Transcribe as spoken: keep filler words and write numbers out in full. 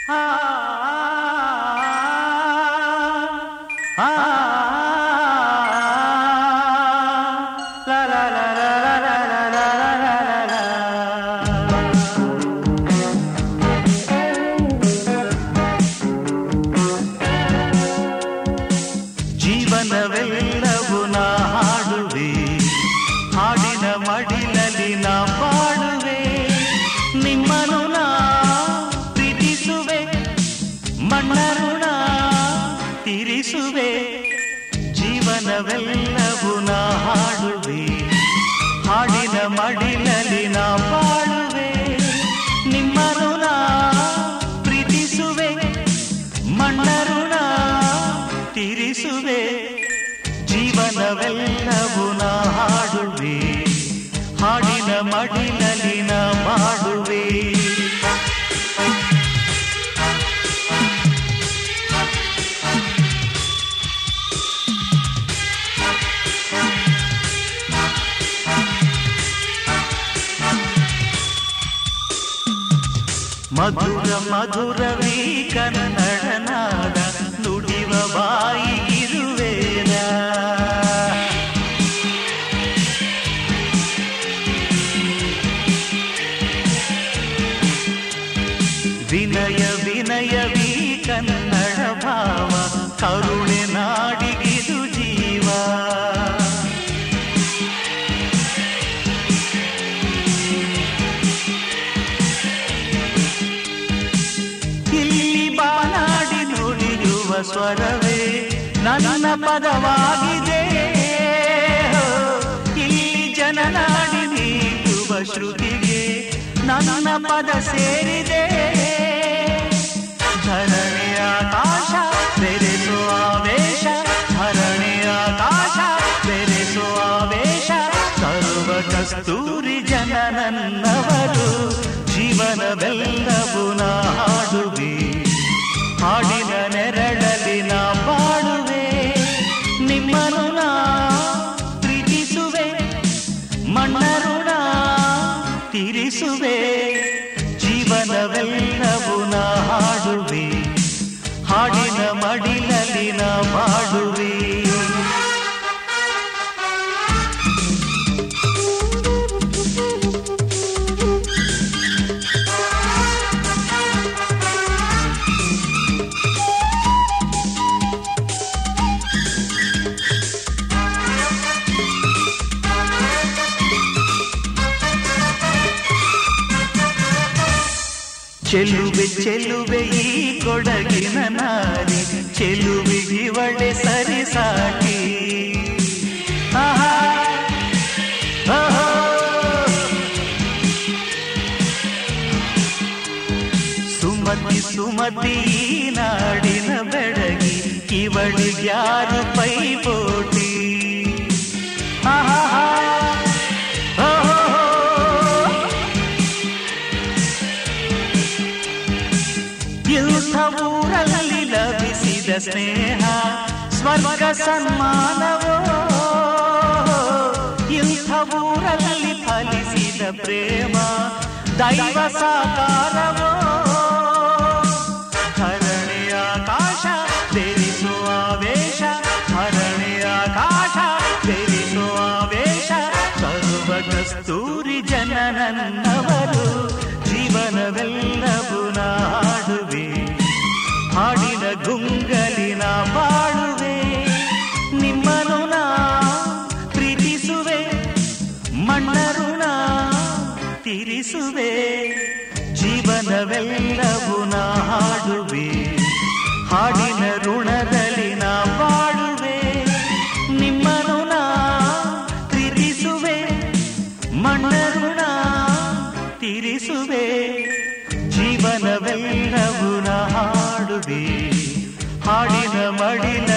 ಆ ಆ ಲಾ ಲಾ ಲಾ ಲಾ ಲಾ ಲಾ ಲಾ. ಜೀವನವೆಲ್ಲವೂ ನಾ ಹಾಡುವೆ, ಹಾಡಿನ ಮಡಿಲಲ್ಲಿ ನಾ ಬಾಳುವೆ, ನಿಮ್ಮನು ನಾ ಪ್ರೀತಿಸುವೆ, ಮಣ್ಣನು ನಾ ತೀರಿಸುವೆ. ಜೀವನವೆಲ್ಲವೂ ನಾ ಹಾಡುವೆ, ಹಾಡಿನ ಮಡಿಲಲ್ಲಿ ನಾ ಬಾಳುವೆ, ನಿಮ್ಮನು ನಾ ಪ್ರೀತಿಸುವೆ, ಮಣ್ಣನು ನಾ ತೀರಿಸುವೆ. ಜೀವನವೆಲ್ಲವೂ ನಾ ಹಾಡುವೆ, ಹಾಡಿನ ಮಡಿಲಲ್ಲಿ ನಾ ಬಾಳುವೆ. ಮಧುರ ಮಧುರವೀ ಕನ್ನಡ ನಾಡ, ನುಡಿವ ಬಾಯಿಗಿರುವೇನ. ವಿನಯ ವಿನಯವೀ ಕನ್ನಡ ಭಾವ, ಕರುಣೆ ನಾಡಿಗಿದು ಜೀವ. ಇಲ್ಲಿ ಬಾನಾಡಿ ನುಡಿಯುವ ಸ್ವರವೇ ನನ್ನ ಪದವಾಗಿದೆ, ಇಲ್ಲಿ ಜನನಾಡಿ ನೀಡುವ ಶ್ರುತಿಗೆ ನನ್ನ ಪದ ಸೇರಿದೆ. ಧರಣಿಯ ಆಕಾಶ ಬೆರೆಸೋ ಆವೇಶ, ಧರಣಿಯ ಆಕಾಶ ಬೆರೆಸೋ ಆವೇಶ, ಸರ್ವ ಕಸ್ತೂರಿ ಜನ ನನ್ನವರು. ಜೀವನವೆಲ್ಲವೂ ನಾ ಹಾಡುವೆ, ಹಾಡಿನ ನೆರಳಲ್ಲಿ ನಾ ಬಾಳುವೆ, ನಿಮ್ಮನು ನಾ ಪ್ರೀತಿಸುವೆ, ಮಣ್ಣನು ನಾ ತೀರಿಸುವೆ. ಜೀವನವೆಲ್ಲವೂ ನಾ ಹಾಡುವೆ, ಹಾಡಿನ ಮಡಿಲಲ್ಲಿ ನಾ ಬಾಳುವೆ. ಚೆಲುವೆ ಚೆಲುವೆ ಈ ಕೊಡಗಿನ ನಾರಿ, ಚೆಲುವಿಗಿವಳೆ ಸರಿ ಸಾಟಿ. ಆಹಾ ಸುಮತಿ ಸುಮತಿ ನಾಡಿನ ಬೆಡಗಿ, ಇವಳಿಗ್ಯಾರು ಪೈಪೋಟಿ. ಆಹಾ ಇಂಥ ಊರಲ್ಲಿ ಲಭಿಸಿದ ಸ್ನೇಹ ಸ್ವರ್ಗ ಸನ್ಮಾನವೋ, ಇಂಥ ಊರಲ್ಲಿ ಫಲಿಸಿದ ಪ್ರೇಮ ದೈವ ಸಾಕಾರವೋ. ಧರಣಿಯ ಆಕಾಶ ಬೆರೆಸೋ ಆವೇಶ, ಧರಣಿಯ ಆಕಾಶ ಬೆರೆಸೋ ಆವೇಶ, ಸರ್ವ ಕಸ್ತೂರಿ ಜನ ನನ್ನವರು. ಜೀವನವೆಲ್ಲವೂ ನಾ ಹಾಡುವೆ, ಹಾಡಿನ ಗುಂಗಲಿನ ಬಾಳುವೆ, ನಿಮ್ಮನು ನಾ ಪ್ರೀತಿಸುವೆ, ಮಣ್ಣನು ನಾ ತೀರಿಸುವೆ. ಜೀವನವೆಲ್ಲವೂ ನಾ ಹಾಡುವೆ, ಹಾಡಿನ ಋಣದಲ್ಲಿ ನಾ ಬಾಳುವೆ, ನಿಮ್ಮನು ನಾ ಪ್ರೀತಿಸುವೆ, ಮಣ್ಣನು ನಾ ತೀರಿಸುವೆ. ಜೀವನವೆಲ್ಲವೂ ನಾ ಹಾಡುವೆ, ಹಾಡಿನ ಮಡಿಲ